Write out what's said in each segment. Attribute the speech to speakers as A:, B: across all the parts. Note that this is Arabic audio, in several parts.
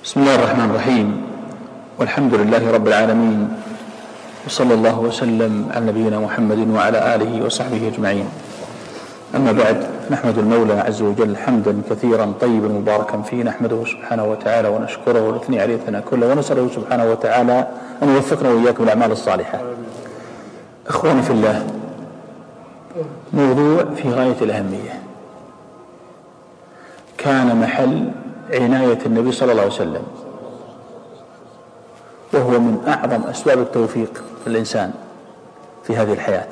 A: بسم الله الرحمن الرحيم، والحمد لله رب العالمين، وصلى الله وسلم على نبينا محمد وعلى آله وصحبه أجمعين. أما بعد، نحمد المولى عز وجل حمدا كثيرا طيبا مباركا فيه، نحمده سبحانه وتعالى ونشكره ونثني عليه ثناء كله، ونسأله سبحانه وتعالى أن يوفقنا وإياكم الأعمال الصالحة. أخواني في الله، موضوع في غاية الأهمية، كان محل عناية النبي صلى الله عليه وسلم، وهو من أعظم أسباب التوفيق للإنسان في هذه الحياة،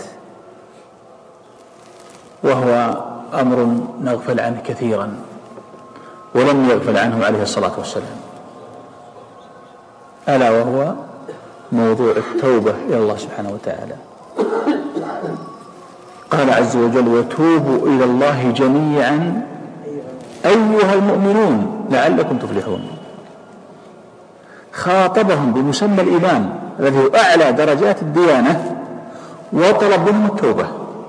A: وهو أمر نغفل عنه كثيرا ولم يغفل عنه عليه الصلاة والسلام، ألا وهو موضوع التوبة إلى الله سبحانه وتعالى. قال عز وجل: وتوبوا إلى الله جميعا أيها المؤمنون لعلكم تفلحون. خاطبهم بمسمى الإيمان الذي هو أعلى درجات الديانة، وطلب منهم التوبة.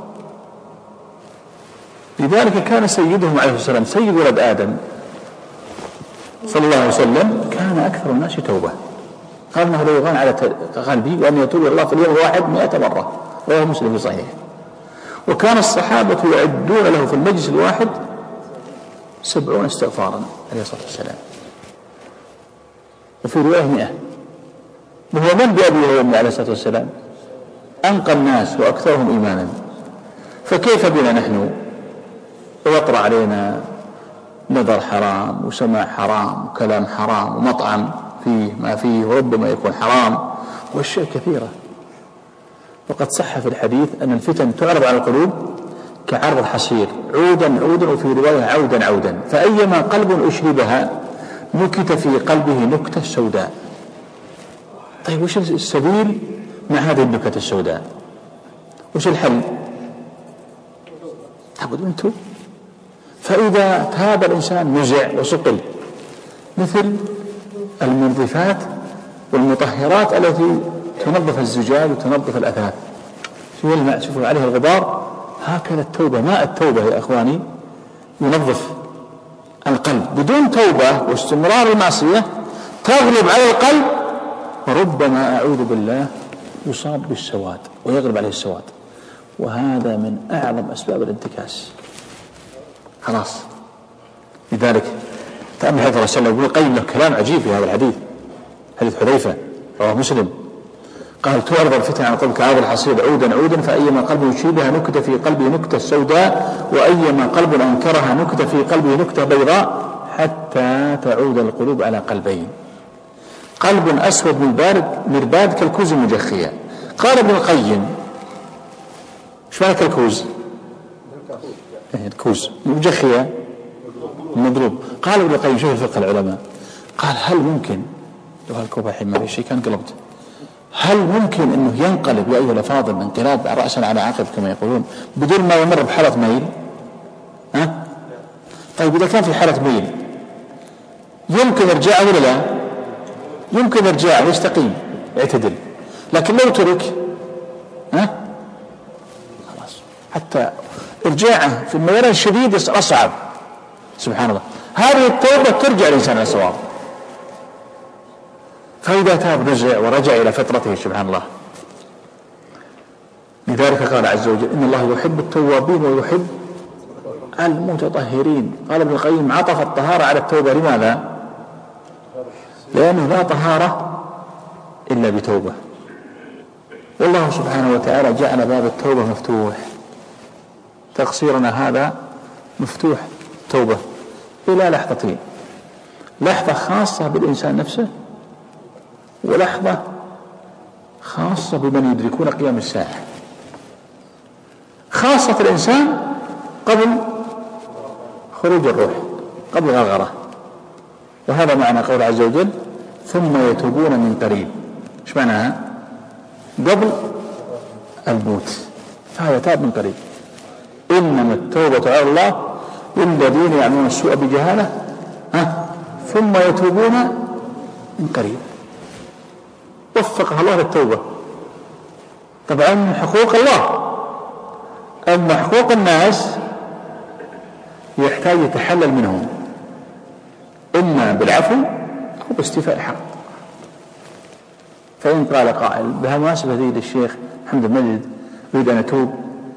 A: لذلك كان سيدهم عليه الصلاة والسلام، سيد ولد آدم صلى الله عليه وسلم، كان أكثر الناس توبة. قال أنه لا يغان على قلبي وأن يتوب إلى الله في اليوم الواحد 100 مرة، رواه مسلم في صحيح. وكان الصحابة يعدون له في المجلس الواحد 70 استغفارا عليه الصلاة والسلام، وفي رواية 100. وهو من بأبيه وأمه عليه الصلاة والسلام؟ أنقى الناس وأكثرهم إيمانا. فكيف بنا نحن ويطرأ علينا نظر حرام وسماع حرام وكلام حرام ومطعم فيه ما فيه وربما يكون حرام وأشياء كثيرة. وقد صح في الحديث أن الفتن تعرض على القلوب كعرض الحصير، عودا عودا، وفي رواية عودا عودا، فأيما قلب أشربها نكت في قلبه نكتة سوداء. طيب، وش السبيل مع هذه النكتة السوداء؟ وش الحل؟ لابد من توب. فإذا تاب الإنسان نزع وصقل، مثل المنظفات والمطهرات التي تنظف الزجاج وتنظف الأثاث، في الماء شوفوا عليه الغبار، هكذا التوبة، ماء التوبة يا أخواني ينظف القلب. بدون توبة واستمرار المعصية تغلب على القلب، وربما أعوذ بالله يصاب بالسواد ويغلب عليه السواد، وهذا من أعظم أسباب الانتكاس. خلاص. لذلك تأمل حديث رسول الله، ابن القيم له كلام عجيب في هذا الحديث، حديث حذيفة رواه مسلم، قال: تعرض الفتن على القلب كعرض الحصير عودا عودا، فأيما قلب يشيبها نكت في قلبه نكتة سوداء، وأيما قلب أنكرها نكت في قلبه نكتة بيضاء، حتى تعود القلوب على قلبين: قلب أسود مرباد كالكوز المجخية. قال ابن القيم: ايش معنى كالكوز؟ الكوز مجخية مضروب. قال ابن القيم: شوف الفقه العلماء، قال: هل ممكن لو هالكوبا الحين ما في شيء كان قلبت، هل ممكن أنه ينقلب يا أيها الأفاضل انقلاب رأسا على عقب كما يقولون بدون ما يمر بحالة ميل؟ طيب، إذا كان في حالة ميل يمكن إرجاعه ولا لا؟ يمكن إرجاعه، يستقيم يعتدل. لكن لو ترك خلاص، حتى إرجاعه في الميلان الشديد أصعب. سبحان الله، هذه التوبة ترجع الإنسان إلى صواب. فإذا تاب رجع ورجع إلى فطرته سبحان الله. لذلك قال عز وجل: إن الله يحب التوابين ويحب المتطهرين. قال ابن القيم: عطف الطهارة على التوبة. لماذا؟ لأنه لا طهارة إلا بتوبة، والله سبحانه وتعالى جعل باب التوبة مفتوح. تقصيرنا هذا مفتوح توبة إلى لحظتين: لحظة خاصة بالإنسان نفسه، ولحظة خاصة بمن يدركون قيام الساعة. خاصة الإنسان قبل خروج الروح، قبل الغرغرة، وهذا معنى قول عز وجل: ثم يتوبون من قريب. ايش معناها؟ قبل الموت، فهذا تاب من قريب. إنما التوبة على الله للذين يعملون السوء بجهالة ثم يتوبون من قريب. وفقها الله للتوبة. طبعا حقوق الله، أما حقوق الناس يحتاج يتحلل منهم، إما بالعفو هو باستيفاء الحق. فإن قال قائل بهالمناسبة هذه للشيخ محمد المجد أريد أن أتوب،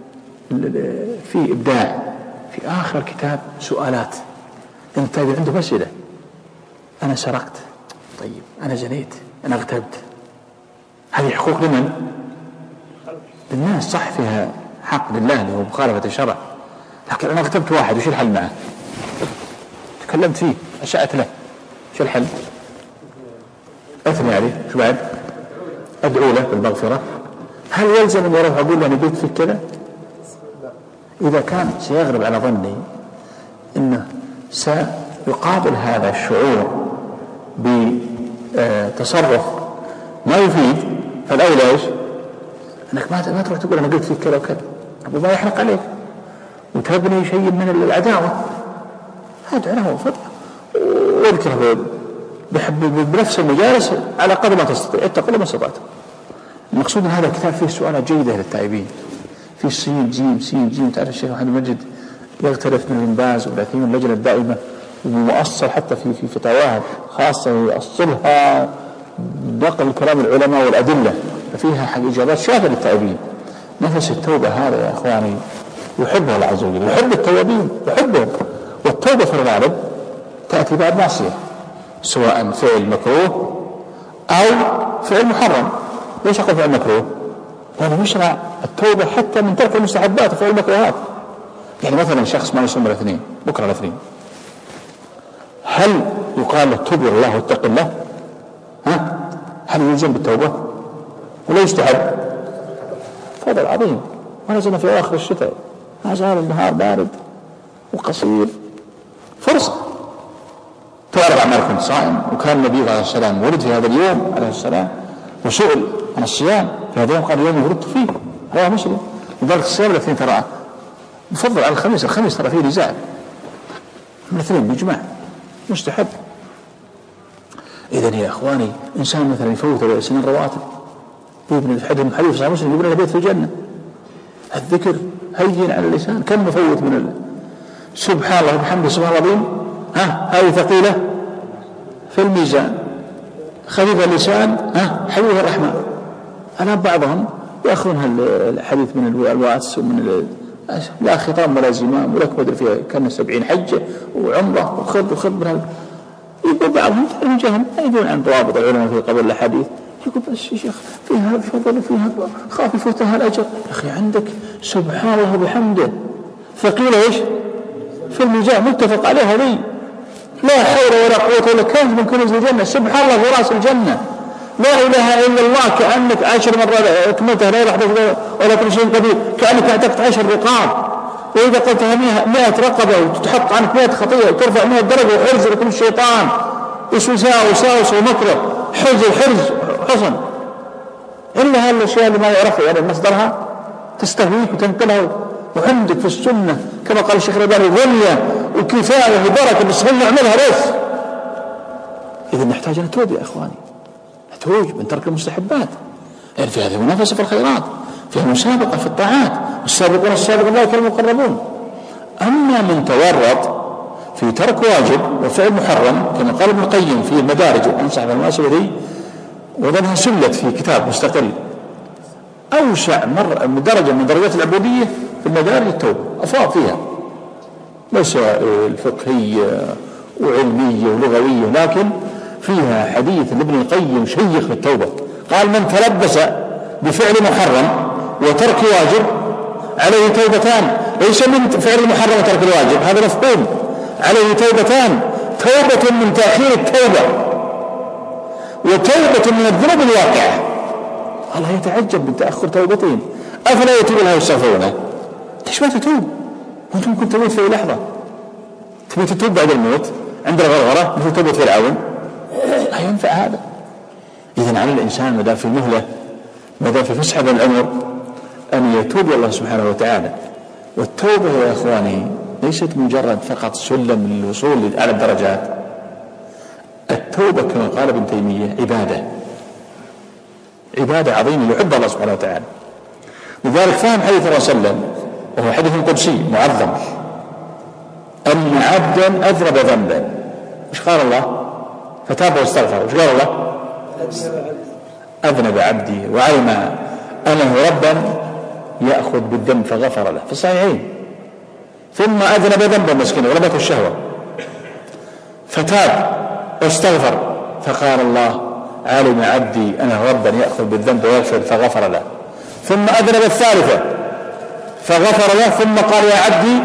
A: في إبداع في آخر كتاب سؤالات، أنت عنده أسئلة: أنا سرقت، طيب أنا زنيت، أنا اغتبت، هذه حقوق لمن؟ للناس، صح فيها حق لله اللي هو مخالفة الشرع، لكن أنا اغتبت واحد وش الحل معه؟ تكلمت فيه، أسأت له، شو الحل؟ أثني عليه، شو بعد؟ أدعو له بالمغفرة. هل يلزم أن يروح أقول له أنا قلت فيك كذا؟ إذا كان سيغلب على ظني أنه سيقابل هذا الشعور بتصرف ما يفيد، فالأولى إيش؟ أنك ما تروح تقول أنا قلت فيك كذا وكذا، ربما يحرق عليك وتبني شيء من العداوة. هذا له واذكره بنفس المجالس على قدر ما تستطيع، اتقوا ما استطعت. المقصود أن هذا الكتاب فيه سؤالات جيدة للتائبين، في سين جيم سين جيم. تعرف الشيخ محمد المجد يغترف من ابن باز والعثيمين اللجنة الدائمة، ومؤصل حتى في فتاواها خاصة يؤصلها نقل كلام العلماء والأدلة، ففيها إجابات شافية للتائبين. نفس التوبة هذا يا أخواني يحبه الله عز وجل، يحب التوابين، يحبهم. والتوبة في الغالب تأتي بعد معصية، سواء فعل مكروه أو فعل محرم. ليش أقول فعل مكروه؟ لأنه يشرع التوبة حتى من ترك المستحبات وفعل المكروهات. يعني مثلا شخص ما يصوم الاثنين، بكرة الاثنين، هل يقال له توب إلى الله واتق الله؟ هل يلزم بالتوبة ولا يستحب؟ فضل عظيم. ونزل في آخر الشتاء، ما زال النهار بارد وقصير، فرصة تعرض أعمالكم صائم. وكان النبي عليه السلام ولد في هذا اليوم عليه السلام، وسئل عن الصيام في هذا اليوم قال يوم ولدت فيه، رواه مسلم. لذلك الصيام الاثنين ترى مفضل على الخميس، الخميس ترى فيه نزاع، الاثنين بإجماع مستحب. إذن يا إخواني إنسان مثلا يفوت سنين رواتب، يبني في حديث صحيح مسلم يبني له بيت في الجنة. الذكر هين على اللسان، كم مفوت من سبحان الله وبحمده سبحان الله العظيم، هذه ثقيلة في الميزان، خفيف اللسان حبيب الرحمن. أنا بعضهم يأخذون الحديث من الواتس ومن لا خطام ولا زمام ولا كبدر فيها كان 70 حجة وعمرة وخذ من هذا. يقول بعضهم من جهل يقول عن ضوابط العلماء في قبل الحديث، يقول بس يا شيخ فيها فضل وفيها خاف يفوتها الأجر. يا أخي عندك سبحان الله وبحمده ثقيلة إيش في الميزان، متفق عليها ذي، لا حول ولا قوة إلا كنز من كنوز الجنة. سبحان الله في رأس الجنة، لا إله إلا الله كأنك 10 مرات أكملتها، لا يحدث ولا كل شيء قدير، كأنك اعتقت 10 رقاب، وإذا قلتها 100 رقبة وتحط عنك 100 خطيئة وترفع 100 درجة، وحرز لكم الشيطان وسوساء وساوس ومكره، حرز حصن. إلا هالأشياء اللي ما يعرفها يعني مصدرها تستهويك وتنقلها، وعندك في السنة كما قال الشيخ الألباني غنية وكفاية وبركة، بس خلنا نعملها بس. إذا نحتاج نتوب يا إخواني، نتوب من ترك المستحبات. يعني في هذه منافسة في الخيرات، فيها مسابقة في الطاعات، والسابقون السابقون أولئك المقربون. أما من تورط في ترك واجب وفعل محرم كما قال ابن القيم في المدارج، وأنصح بالمناسبة دي وظنها سلت في كتاب مستقل، أوسع درجة من درجات العبودية في المدارج التوبة، أفاض فيها مسائل فقهية وعلمية ولغوية، لكن فيها حديث لابن القيم شيخ في التوبة، قال من تلبس بفعل محرم وترك واجب عليه توبتان. ليس من فعل المحرم وترك الواجب، هذا مفهوم، عليه توبتان، توبة من تأخير التوبة وتوبة من الذنوب الواقعة. الله يتعجب من تأخر توبتين، أفلا يتوب لها ويستغفرونه؟ ليش ما تتوب وأنت ممكن تموت في لحظة؟ تبي تتوب بعد الموت عند الغرغرة مثل توبة فرعون؟ لا ينفع هذا. إذن على الإنسان ما دام في مهلة، ما دام في فسحة من العمر، أن يتوب إلى الله سبحانه وتعالى. والتوبة يا إخواني ليست مجرد فقط سلم للوصول لأعلى الدرجات. التوبة كما قال ابن تيمية عبادة عظيمة يحب الله سبحانه وتعالى. لذلك فهم حديث الرسول صلى الله عليه وسلم وهو حديث قدسي معظم، أن عبدا أذنب ذنبا، مش قال الله فتاب واستغفر. وش قال الله؟ أذنب عبدي وعلم أنه ربا يأخذ بالذنب فغفر له في الصحيحين. ثم أذنب ذنبا مسكين غلبته الشهوة فتاب واستغفر فقال الله علم عبدي أنه ربا يأخذ بالذنب ويغفر فغفر له. ثم أذنب الثالثة فغفر له ثم قال يا عبدي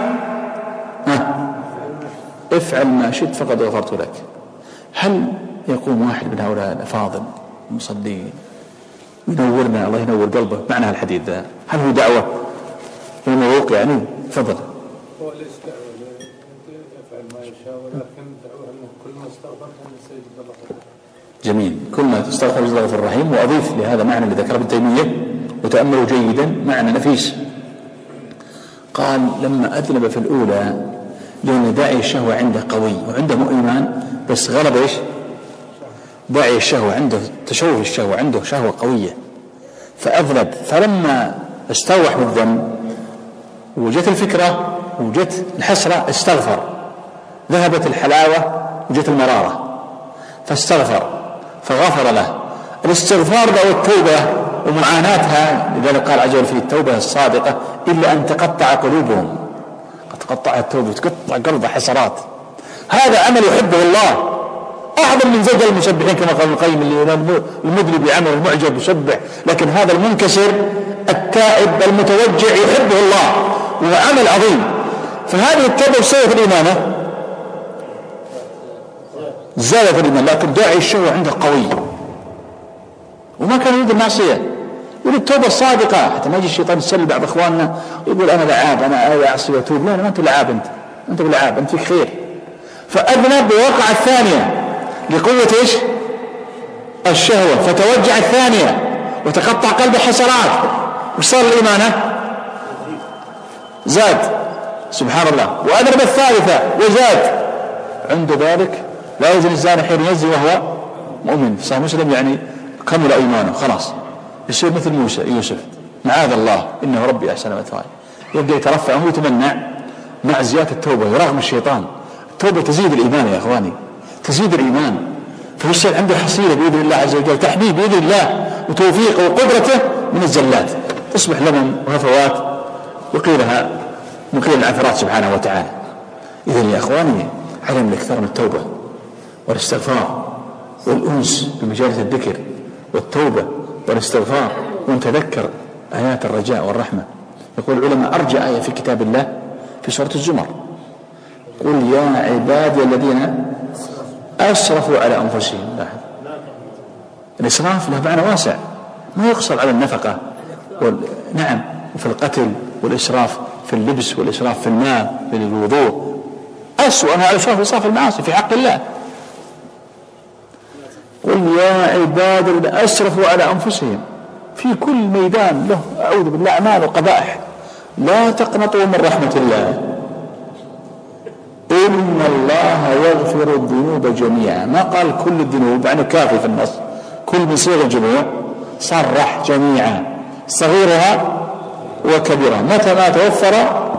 A: افعل ما شئت فقد غفرت لك. هل يقوم واحد من هؤلاء الأفاضل المصلين ينورنا الله ينور قلبه معنى الحديث ذا؟ هل هو دعوة وموق يعني؟ تفضل.
B: هو ليس دعوة يفعل ما يشاء ولكن دعوة أنه كل ما استغفرت أن سيجد الله غفور.
A: جميل. كل ما تستغفر الله غفور رحيم. وأضيف لهذا معنى اللي ذكره ابن تيمية وتأملوا جيدا معنى نفيس. قال لما أذنب في الأولى لأن داعي الشهوة عنده قوي وعنده إيمان بس غلب إيش؟ داعي الشهوة عنده تشوه الشهوة عنده شهوة قوية فأذنب. فلما استوح بالذنب وجت الفكرة وجت الحسرة استغفر ذهبت الحلاوة وجت المرارة فاستغفر فغفر له. الاستغفار والتوبة ومعاناتها لذلك قال عز وجل في التوبة الصادقة إلا أن تقطع قلوبهم. قد تقطع التوبة تقطع قلب حسرات. هذا عمل يحبه الله أعظم من زوج المسبحين كما قال ابن القيم المذنب بعمل المعجب يسبح لكن هذا المنكسر التائب المتوجع يحبه الله وهو عمل عظيم. فهذه التوبة تسوي في الإيمان زادت الإيمان لكن داعي الشهوة عنده قوي وما كان يريد المعصية يريد التوبة الصادقة. حتى ما يجي الشيطان يسلي بعض إخواننا يقول أنا لعاب أنا أعصي وأتوب. لا ما أنت لعاب أنت بلعاب أنت فيك خير. فأذنب ووقع الثانية لقوة إيش؟ الشهوة فتوجع الثانية وتقطع قلبه حسرات وصار الإيمان زاد سبحان الله. وأذنب الثالثة وزاد. عند ذلك لا يزني الزاني حين يزني وهو مؤمن. صحيح مسلم يعني كمل إيمانه خلاص يصير مثل موسى يوسف معاذ الله إنه ربي أحسن مثواي. يبدأ يترفع ويتمنع مع زيادة التوبة يراغم الشيطان. التوبة تزيد الإيمان يا أخواني تزيد الإيمان فيصير عنده حصيلة بإذن الله عز وجل تحبيب بإذن الله وتوفيقه وقدرته من الزلات تصبح لمن وهفوات وقيلها مقيل العثرات سبحانه وتعالى. إذن يا أخواني علم الإكثار من التوبة والاستغفار والأنس بمجالس الذكر والتوبة والاستغفار ونتذكر آيات الرجاء والرحمة. يقول العلماء أرجى آية في كتاب الله في سورة الزمر قل يا عبادي الذين أسرفوا على أنفسهم. لاحظ الإسراف له معنى واسع ما يقصر على النفقة نعم وفي القتل والإسراف في اللبس والإسراف في الماء في الوضوء أسوأ أنها إسراف المعاصي في حق الله. قل يا عبادي الذين أسرفوا على أنفسهم في كل ميدان له أعوذ بالله أعمال وقبائح لا تقنطوا من رحمة الله إن الله يغفر الذنوب جميعا. ما قال كل الذنوب يعني كافي في النص كل من صيغ الجموع صرح جميعا صغيرها وكبيرها. متى ما توفر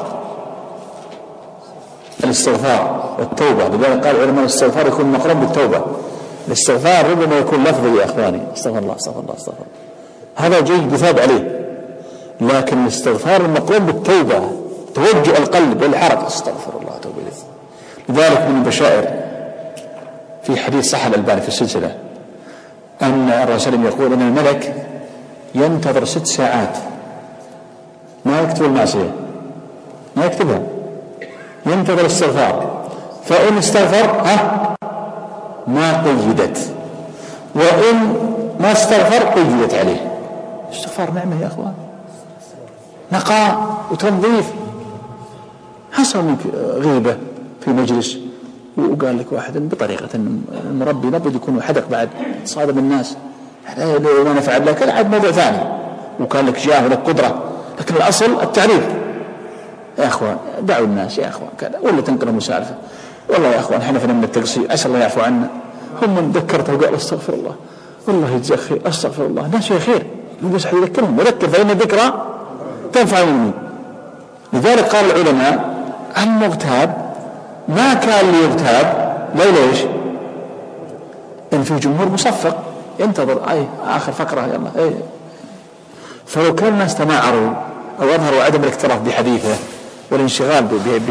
A: الاستغفار والتوبة. لذلك قال علماء الاستغفار يكون مقرون بالتوبة. الاستغفار ربما يكون لفظي يا أخواني استغفر الله استغفر الله استغفر الله هذا جيد يثاب عليه لكن الاستغفار المقرون بالتوبة توجه القلب والحركة استغفر الله توبة إليه. لذلك من البشائر في حديث صح الألباني في السلسلة أن الرسول يقول أن الملك ينتظر 6 ساعات ما يكتب المعصية ما يكتبها ينتظر الاستغفار فإن استغفر ما قيدت وإن ما استغفر قيدت عليه. استغفار نعمة يا أخوان نقاء وتنظيف. حصل منك غيبة في مجلس وقال لك واحد بطريقة المربي لابد يكون حدق بعد صادم الناس لو ما نفعل لك عاد موضوع ثاني وكان لك جاه ولك قدرة لكن الأصل التعريف. يا أخوان دعوا الناس يا أخوان كذا ولا تنقلوا مسالفة والله يا أخوان احنا فينا من التقصير أسأل الله يعفو عنا. هم من ذكرته وقال استغفر الله والله يجزاك خير استغفر الله الناس فيها خير بس يذكرهم وذكر فإن الذكرى تنفع المؤمنين. لذلك قال العلماء المغتاب ما كان ليغتاب لا ليش لكن في جمهور مصفق ينتظر آخر فقرة يلا فلو كان الناس تماعروا أو أظهروا عدم الاكتراث بحديثه والانشغال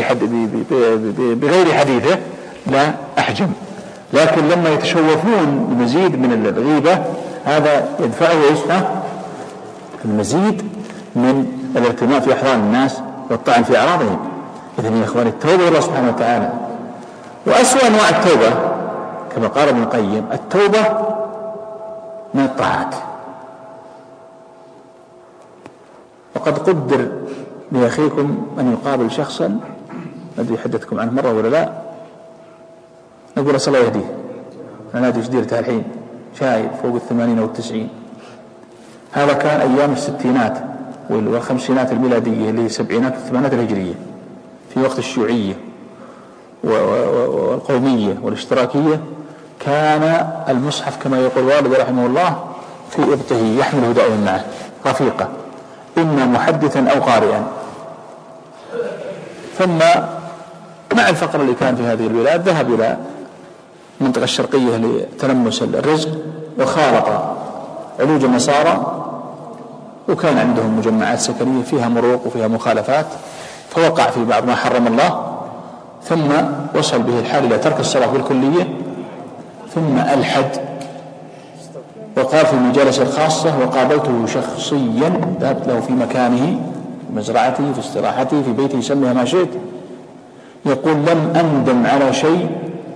A: بغير حديثه لا أحجم، لكن لما يتشوفون بمزيد من الغيبة هذا يدفعه المزيد من الارتماء في أحوال الناس والطعن في أعراضهم. إذن يا إخواني التوبة الله سبحانه وتعالى، وأسوأ أنواع التوبة كما قال ابن القيم التوبة من الطاعات. وقد قدر لأخيكم أن يقابل شخصا أدري حدثكم عنه مرة ولا لا، نقول صلى الله يهديه، أنا نادي جديرته الحين شايب فوق 80 أو 90، هذا كان أيام الستينات والخمسينات الميلادية اللي هي السبعينات والثمانينات الهجرية في وقت الشيوعية والقومية والاشتراكية. كان المصحف كما يقول والد رحمه الله في إبطه يحمله دائما معه رفيقة، إما محدثا أو قارئا. ثم مع الفقر اللي كان في هذه البلاد ذهب إلى المنطقة الشرقية لتلمس الرزق وخالط علوج النصارى، وكان عندهم مجمعات سكنية فيها مروق وفيها مخالفات، فوقع في بعض ما حرم الله، ثم وصل به الحال إلى ترك الصلاة بالكلية، ثم ألحد وقال في المجالس الخاصة وقابلته شخصيا، ذهبت له في مكانه في مزرعته في استراحته في بيته يسميها ما شئت، يقول لم أندم على شيء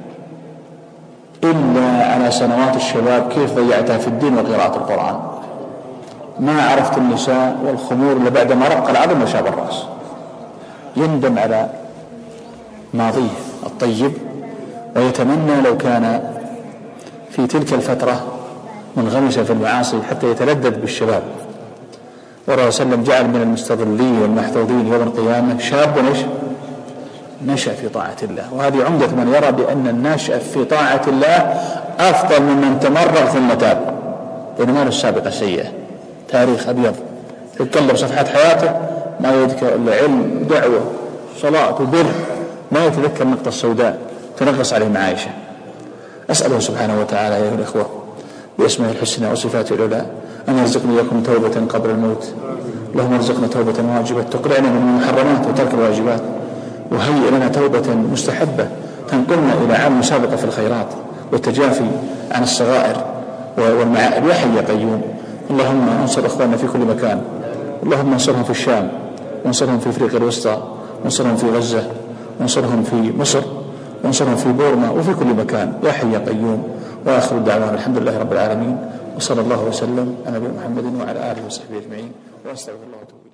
A: إلا على سنوات الشباب كيف ضيعتها في الدين وقراءة القرآن. ما عرفت النساء والخمور إلا بعدما رق العظم وشاب الرأس. يندم على ماضيه الطيب ويتمنى لو كان في تلك الفترة منغمسا في المعاصي حتى يتلذذ بالشباب. والرسول صلى الله عليه وسلم جعل من المستظلين والمحظوظين يوم القيامة شاب نشأ في طاعة الله. وهذه عمدة من يرى بأن الناشئ في طاعة الله أفضل ممن تمرغ ثم تاب، لأن ما له السابقة سيئة، تاريخ أبيض يتكلم صفحات حياته ما يذكر إلا علم دعوة صلاة وبر، ما يتذكر النقطة السوداء تنغص عليه معايشة. أسأله سبحانه وتعالى يا الإخوة باسمه الحسنى وصفاته العلى أن يرزقني لكم توبة قبل الموت. اللهم ارزقنا توبة واجبة تقلعنا من المحرمات وترك الواجبات، وهيئ لنا توبة مستحبة تنقلنا إلى عام مسابقة في الخيرات والتجافي عن الصغائر والمعائب. يا حي يا قيوم اللهم انصر إخواننا في كل مكان، اللهم انصرهم في الشام، وانصرهم في أفريقيا الوسطى، وانصرهم في غزة، وانصرهم في مصر، وانصرهم في بورما وفي كل مكان. يا حي يا قيوم. وآخر الدعوان الحمد لله رب العالمين، وصلى الله وسلم على نبينا محمد وعلى آله وصحبه أجمعين، وأستغفر الله وأتوب إليه.